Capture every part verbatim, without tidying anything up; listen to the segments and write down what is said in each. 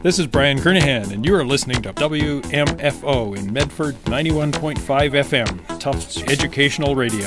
This is Brian Kernahan, and you are listening to W M F O in Medford, ninety-one point five F M, Tufts Educational Radio.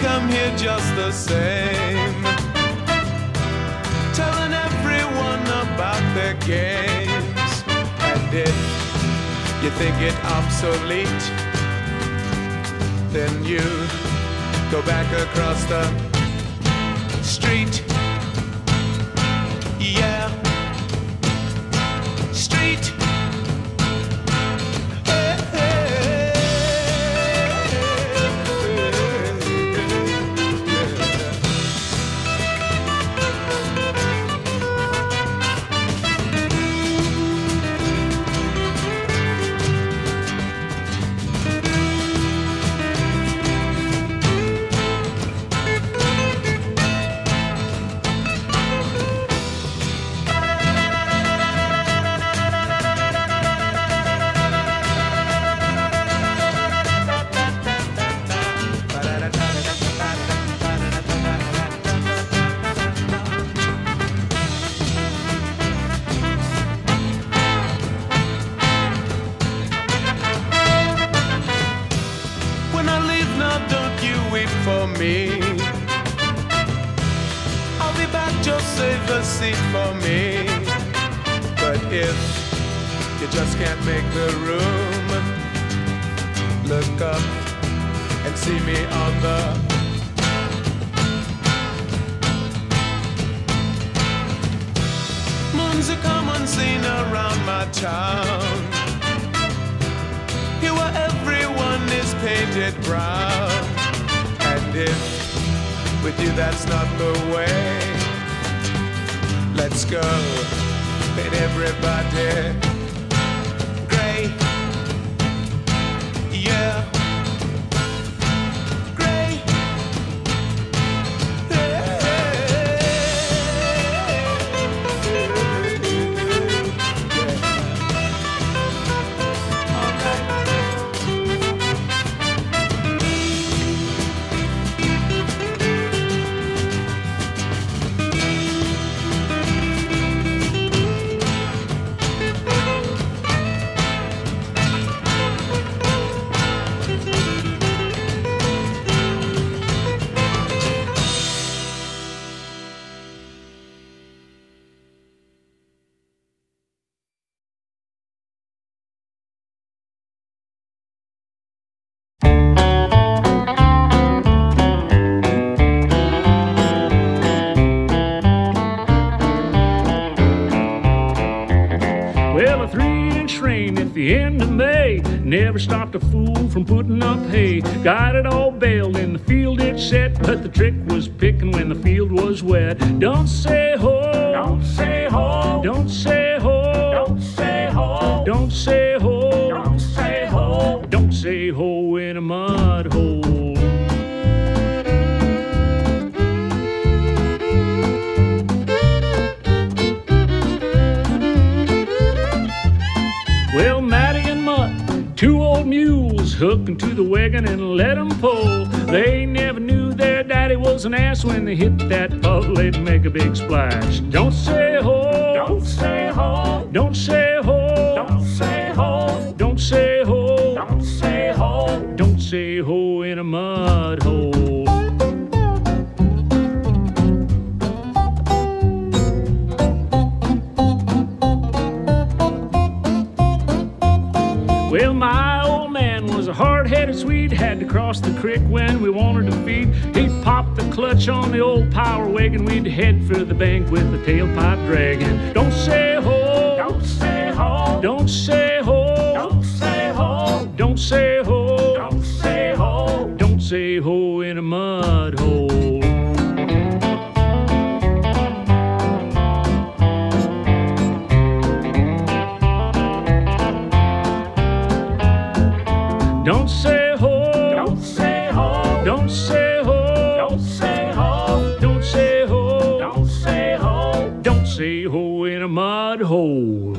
come here just the same, telling everyone about their games. And if you think it obsolete, then you go back across the street. Yeah, street. Hey, hey, for me. I'll be back, just save a seat for me. But if you just can't make the room, look up and see me on the moon's a common scene around my town, here where everyone is painted brown. And if with you that's not the way, let's go, paint everybody gray. Yeah, gray. The end of May never stopped a fool from putting up hay. Got it all baled in the field it set, but the trick was picking when the field was wet. Don't say ho, don't say ho, don't say ho, don't say ho, don't say ho, don't say ho, don't say ho in a mud hole. Well, Matty and Mutt, two old mules, hooking to the wagon and let 'em pull. They never knew their daddy was an ass. When they hit that puddle, they'd make a big splash. Don't say ho, don't say ho, don't say ho, don't say ho, don't say ho, don't say ho, don't say ho in a mud hole. Well, my old man was a hard-headed Swede, had to cross the creek when we wanted to feed. He'd pop the clutch on the old power wagon, we'd head for the bank with the tailpipe dragging. Don't say ho, don't say ho, don't say ho, don't say ho, don't say ho, don't say ho, don't say ho in a mud hole. Don't say ho, don't say ho, don't say ho, don't say ho, don't say ho, don't say ho, don't say ho in a mud hole.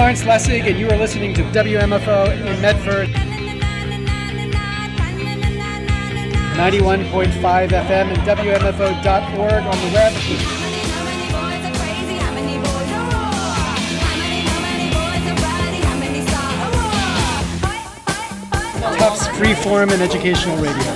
Lawrence Lessig, and you are listening to W M F O in Medford. ninety-one point five F M and W M F O dot org on the web. Tufts Freeform and Educational Radio.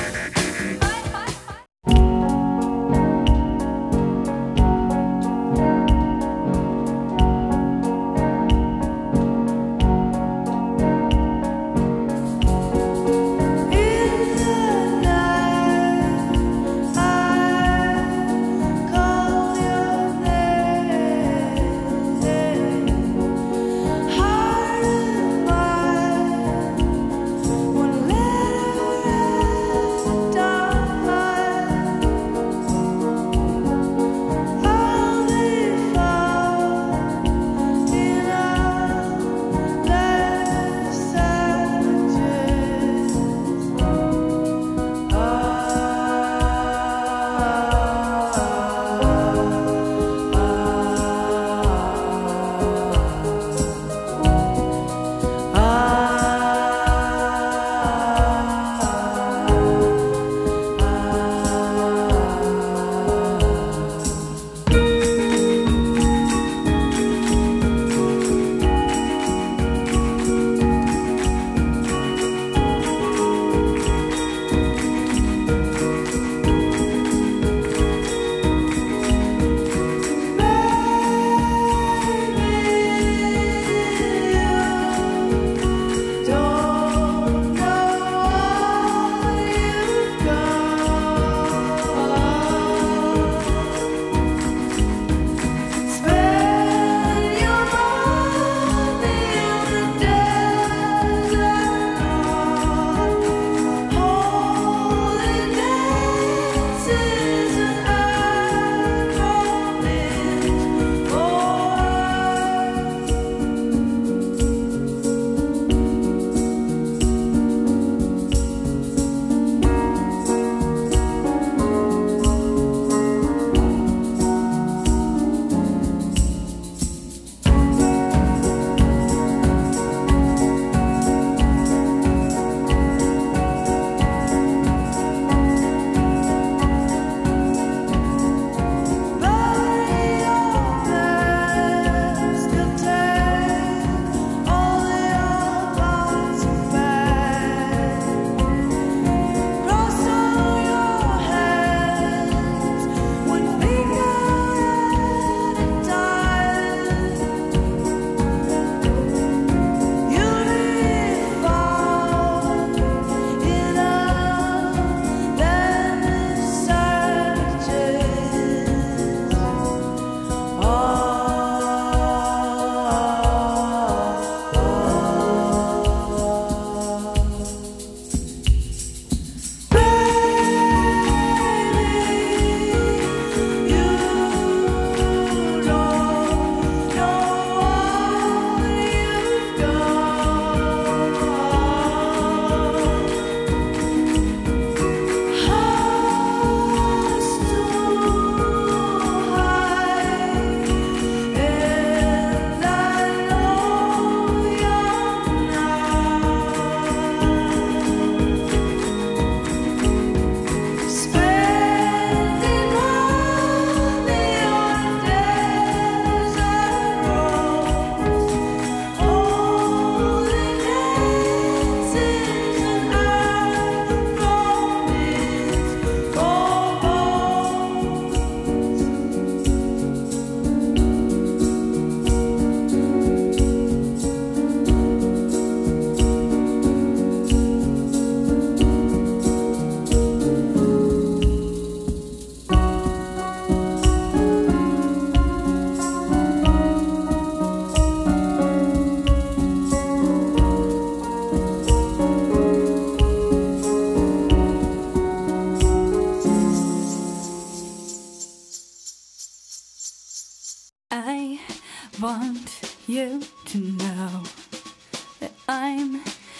want you to know that I'm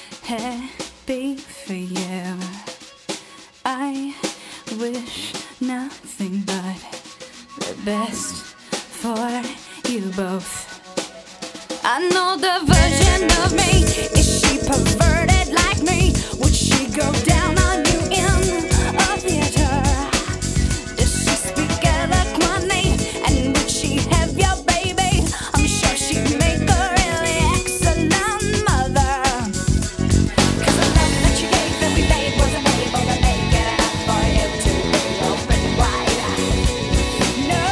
happy for you. I wish nothing but the best for you both. I know the version of me. Is she perverted like me? Would she go down on you in a theater? Does she speak eloquently? And would she have your baby? I'm sure she'd make a really excellent mother. Cause the love that you gave every day wasn't able to make it enough for you to be open wide. No.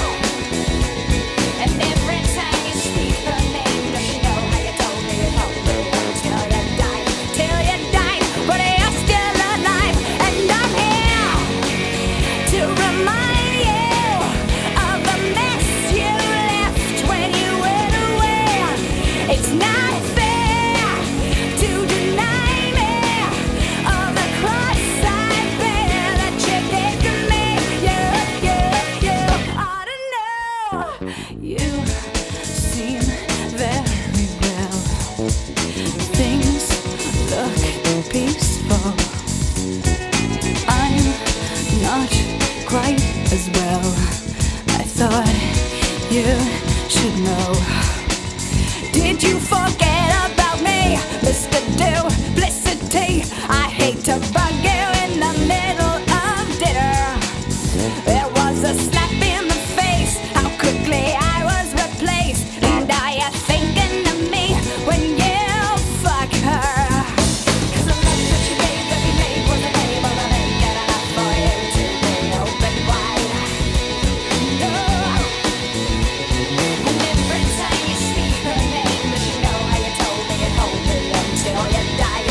And every time you speak her name, does she know how you told me it helped me till you died, till you died, but you're still alive, and I'm here to remind you of the mess you left when you went away. It's not fair to deny me of the cross I bear that you did to me. You, you, you ought to know. You seem very well. Things look peaceful. I'm not quite as well. I thought you should know. Did you forget about me, Mister Duplicity? I hate to bug you in the middle of dinner. There was a slap in the face, how quickly I was replaced. And are you thinking of me when you fuck her? Cause the love that you gave every day wasn't able to make it enough for you to be open wide. No. And every time you speak her name, does she know how you told me it hold me until you died?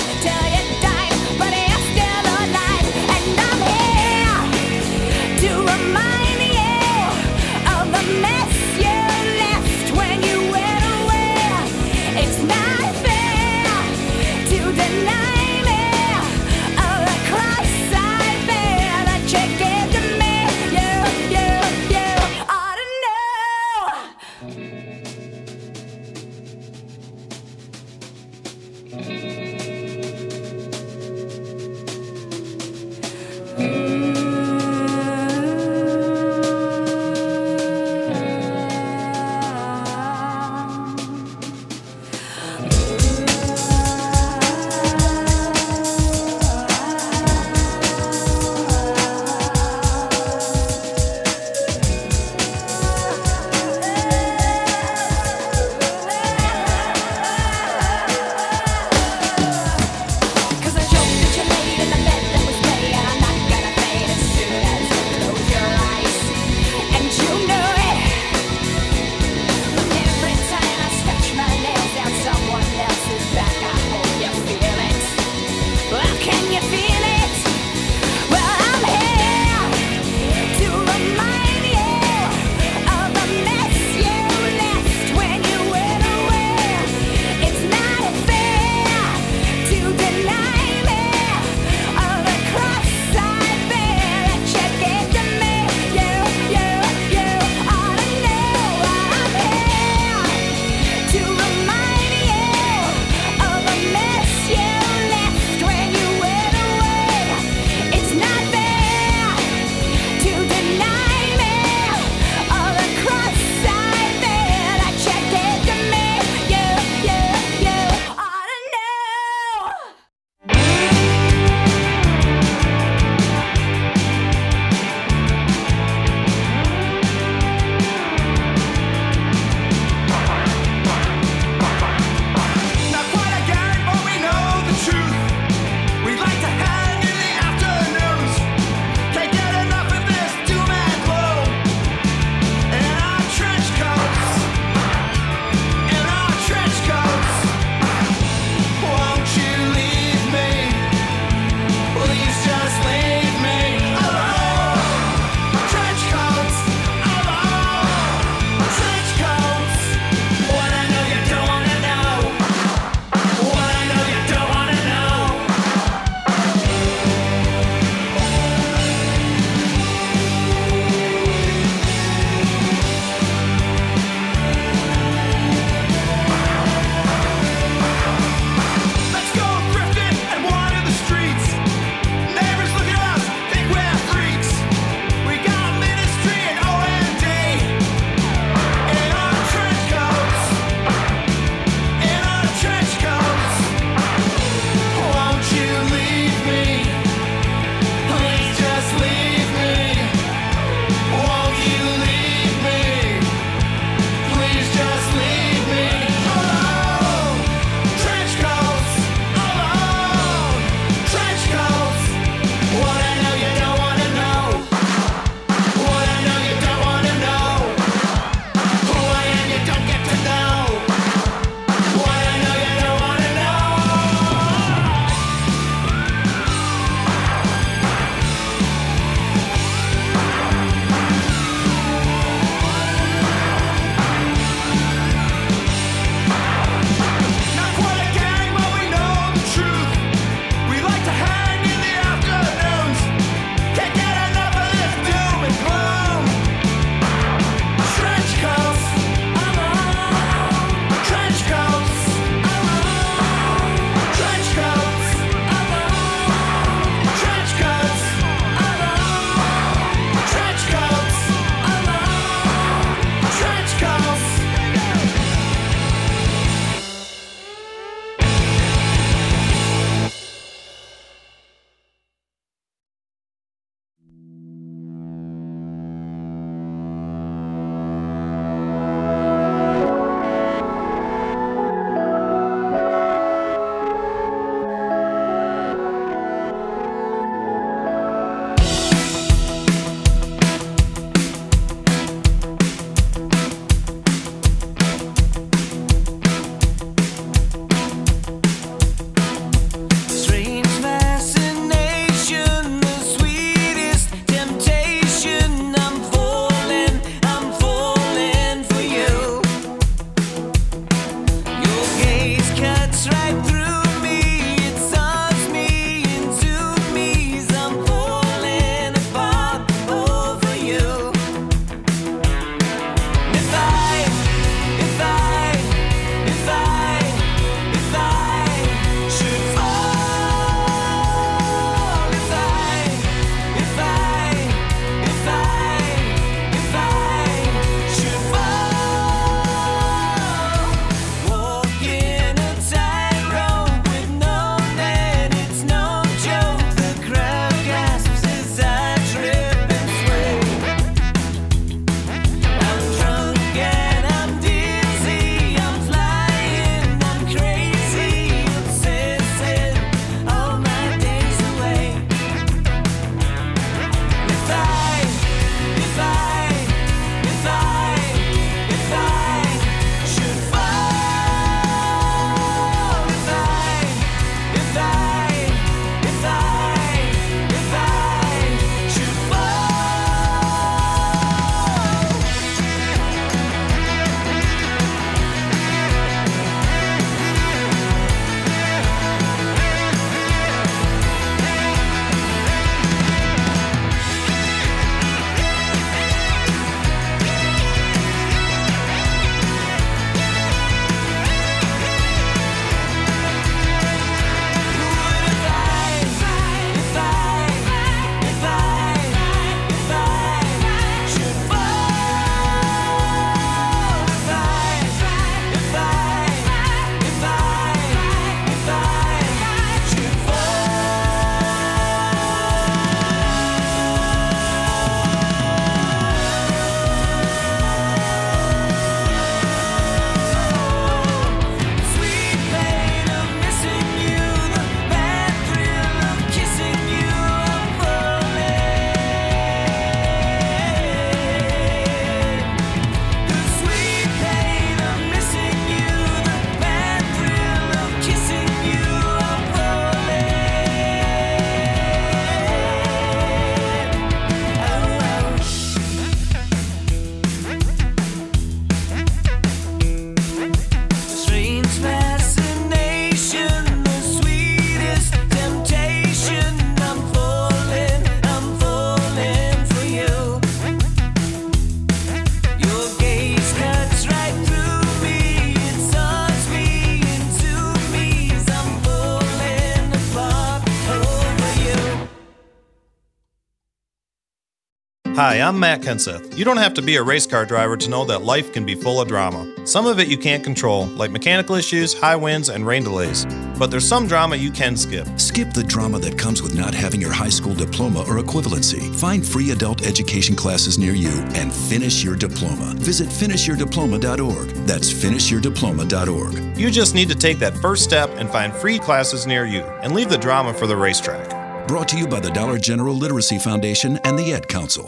Hi, I'm Matt Kenseth. You don't have to be a race car driver to know that life can be full of drama. Some of it you can't control, like mechanical issues, high winds, and rain delays. But there's some drama you can skip. Skip the drama that comes with not having your high school diploma or equivalency. Find free adult education classes near you and finish your diploma. Visit finish your diploma dot org. That's finish your diploma dot org. You just need to take that first step and find free classes near you, and leave the drama for the racetrack. Brought to you by the Dollar General Literacy Foundation and the Ed Council.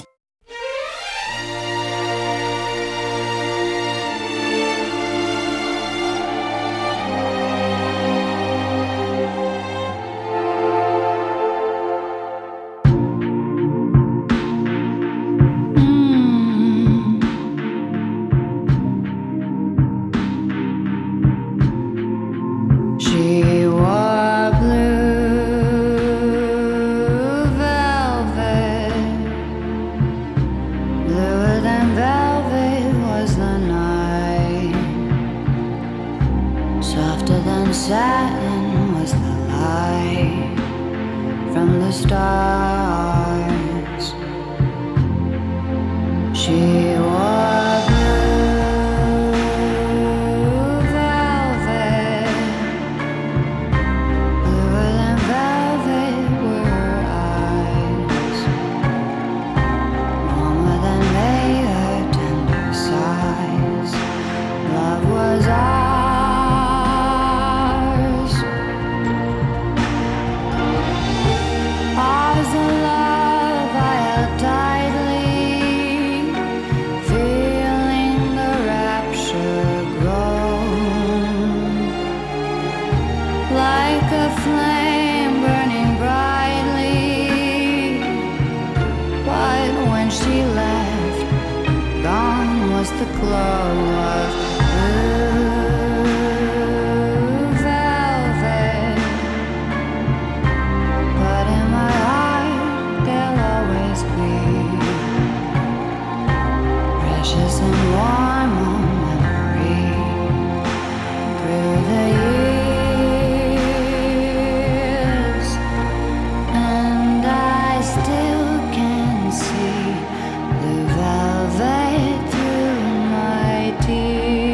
Through my tears.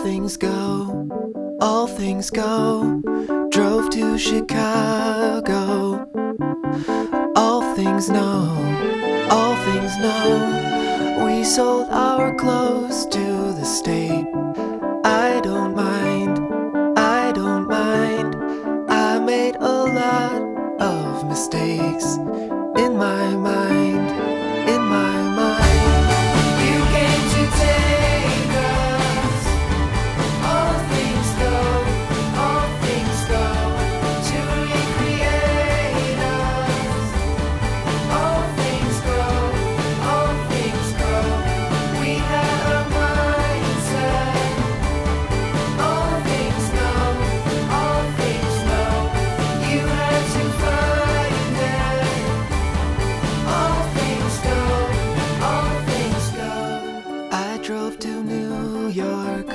things go, all things go. Drove to Chicago. All things know, all things know. We sold our clothes to the state. I don't mind, I don't mind. I made a lot of mistakes in my mind, in my mind. You came to take us. All things go, all things go, to recreate us. All things go, all things go. We had a mindset. All things know, all things know. You had to find it. All things go, all things go. I drove to New York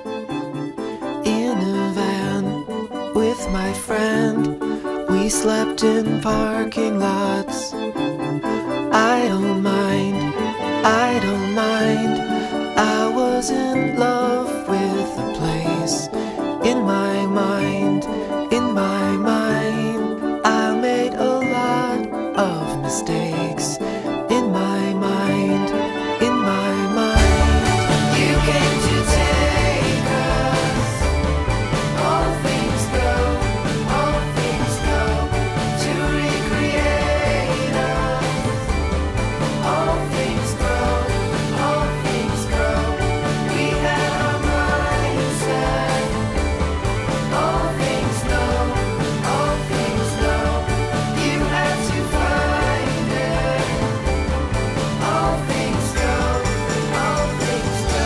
in a van with my friend. We slept in parking lots. I don't mind, I don't mind. I was in love with the place. In my mind, in my mind. I made a lot of mistakes. In my mind, in my mind. You came to take us. All things go, all things go, to recreate us. All things grow, all things grow. We had a mindset. All things know, all things know. You had to find it. All things go, all things go.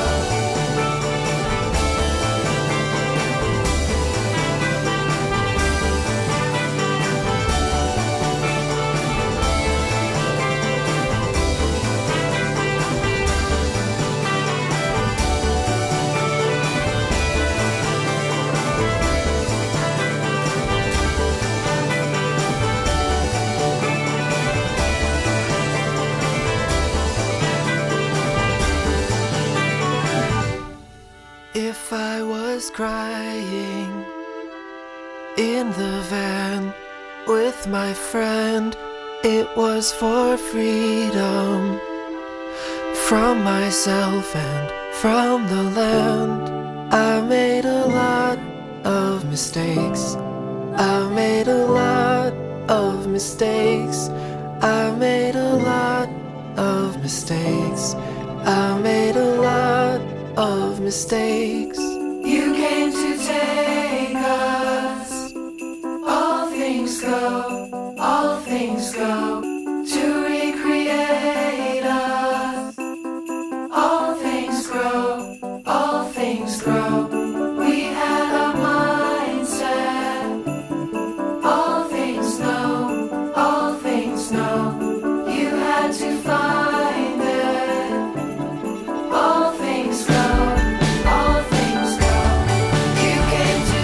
If I was crying in the van with my friend, it was for freedom from myself and from the land. I made a lot of mistakes. I made a lot of mistakes. I made a lot of mistakes. I made a lot of mistakes. You came to take us. All things go, all things go, to recreate us. All things grow, all things grow. We had a mindset. All things know, all things know. You had to find it. All things go, all things go. You came to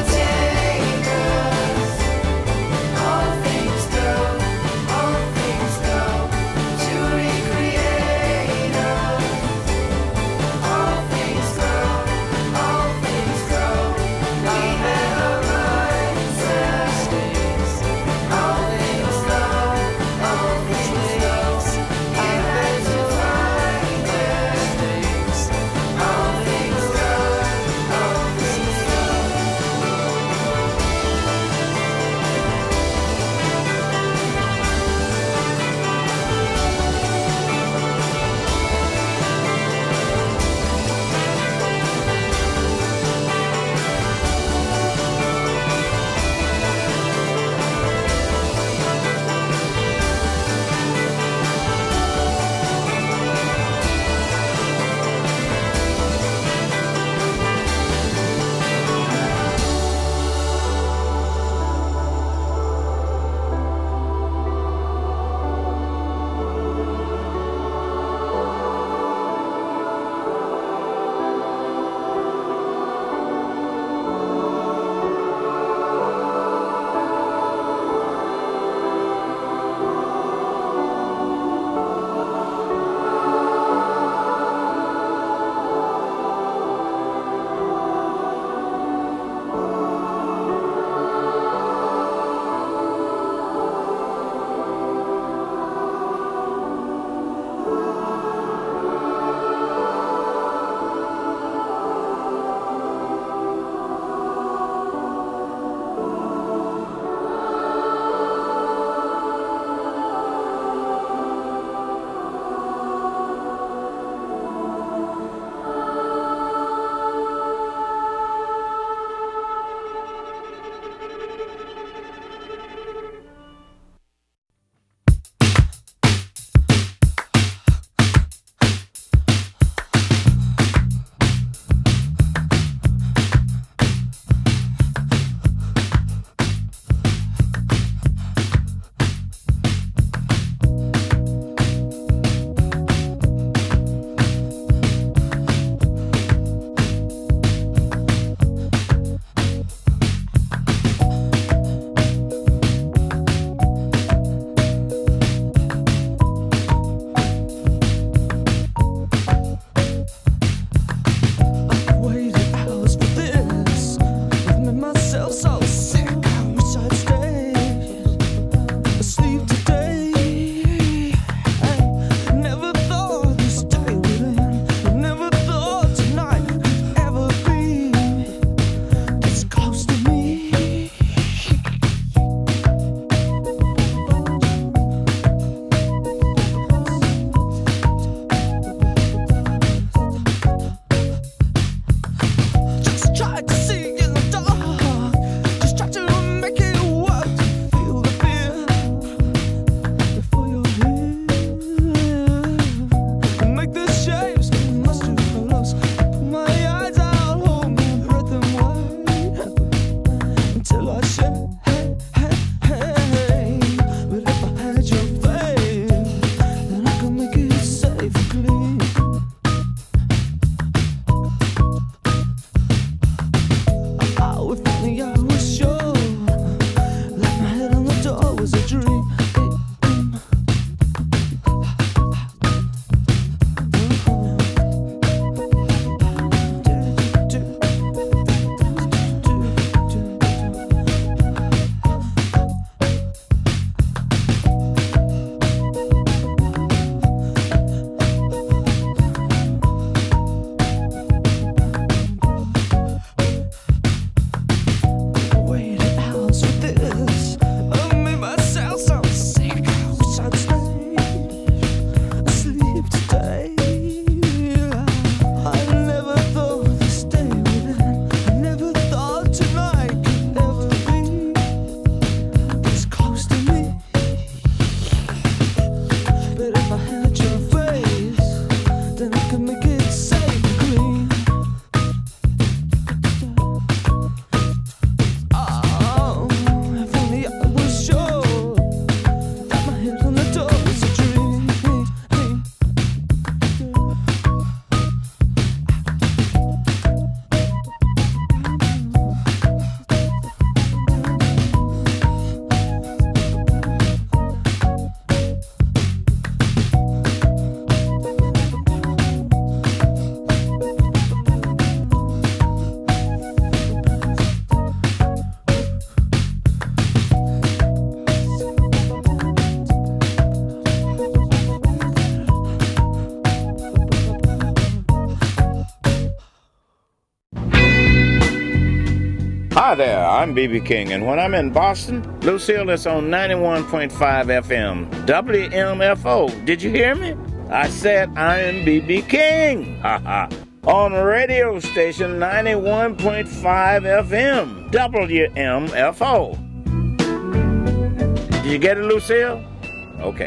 Hi there, I'm B B King, and when I'm in Boston, Lucille is on ninety-one point five F M, W M F O. Did you hear me? I said I'm B B King, haha, on radio station ninety-one point five F M, W M F O. Did you get it, Lucille? Okay.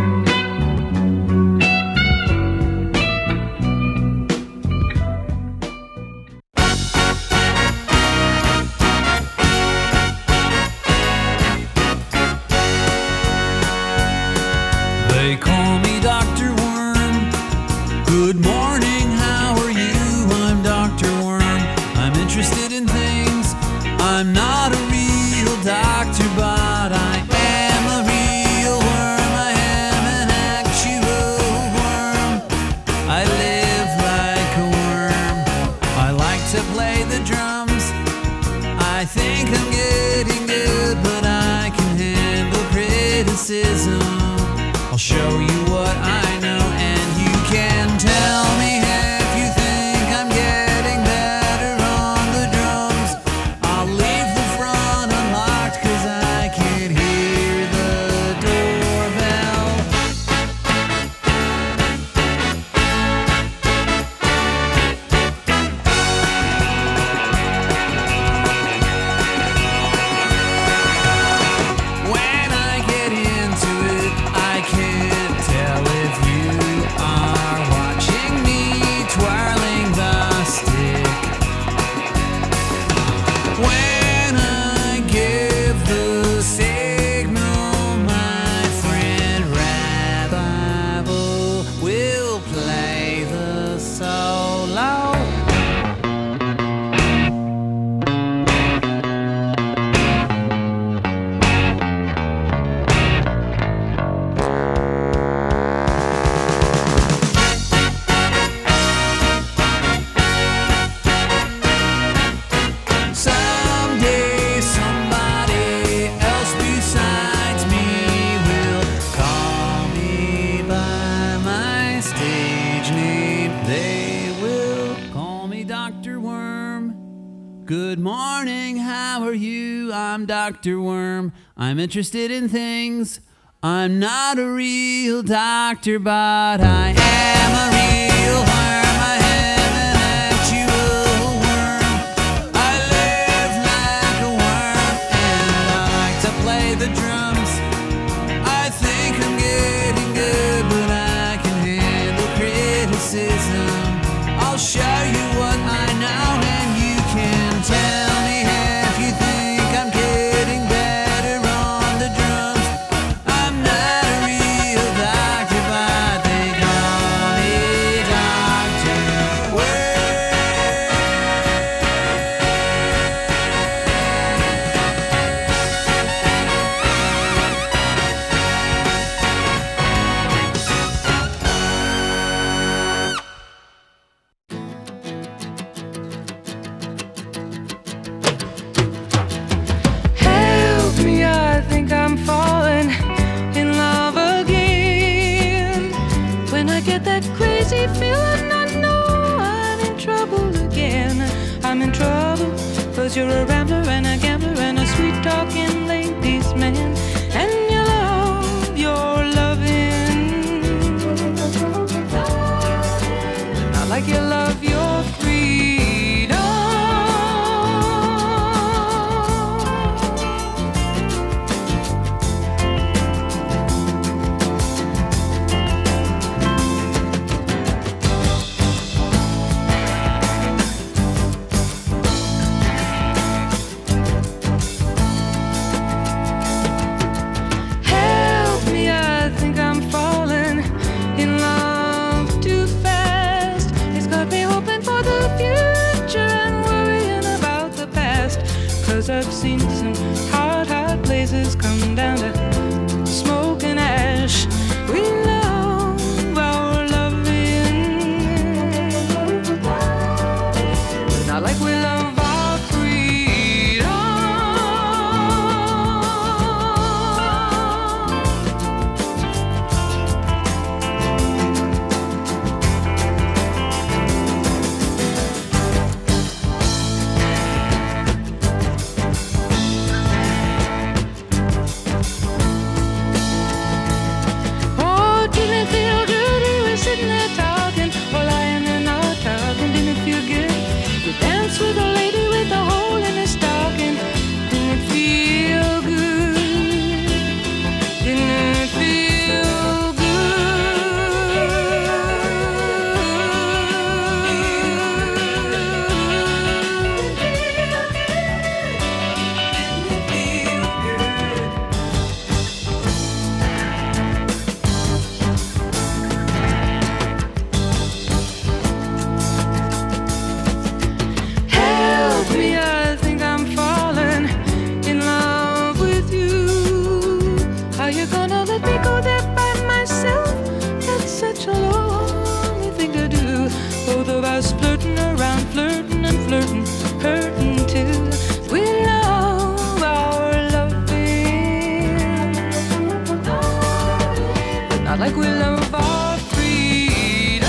They call me Doctor Worm. Good morning, how are you? I'm Doctor Worm. I'm interested in things. I'm not a real doctor, but I am a real worm. I am an actual worm. I live like a worm. I like to play the drums. I think I'm getting good, but I can handle criticism. I'll show you what I know, and you can tell me if you think I'm getting better on the drums. I'll leave the front unlocked, cause I can't hear the doorbell. When I get into it, I can't tell if you are watching me twirling the stick. When I give the signal, my friend Rabbi will play the solo. Someday somebody else besides me will call me by my stage name. They will call me Doctor Worm. Good morning, how are you? I'm Doctor Worm. I'm interested in things. I'm not a real doctor, but I am a real worm. I am an actual worm. I live like a worm, and I like to play the drums. I think I'm getting good, but I can handle criticism. I'll show you what I know, and you can tell me if you think I'm getting better on the drums. I'm not a real doctor, but they call me Doctor Help me, I think I'm falling in love again. When I get that crazy feeling, I know I'm in trouble again. I'm in trouble, cause you're a rambler and a gambler and a sweet talking ladies man. And you love your loving, not like you love your freedom. Help me, I think I'm falling in love too fast. It's got me hoping for the future and worrying about the past. Cause I've seen some hot, hot places come down to smoke and ash. We love our loving, not like we love our freedom. of us flirting around, flirting and flirting, hurting too. We love our loving, but not like we love our freedom.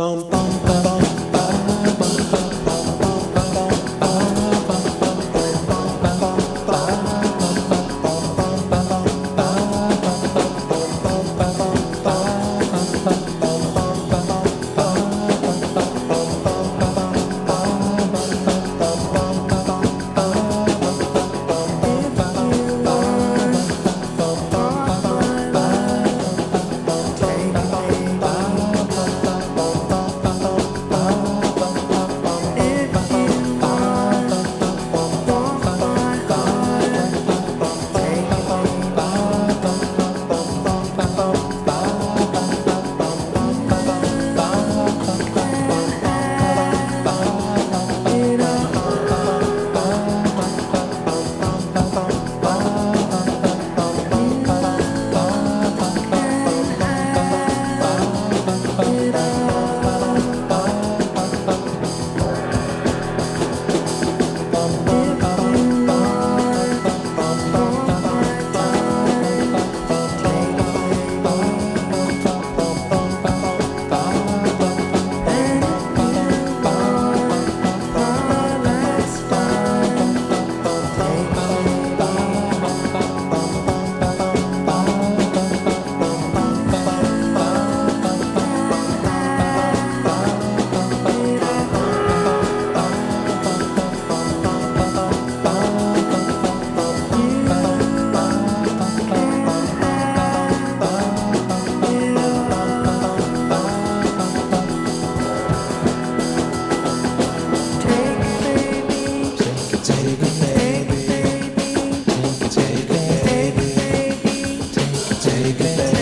Take it,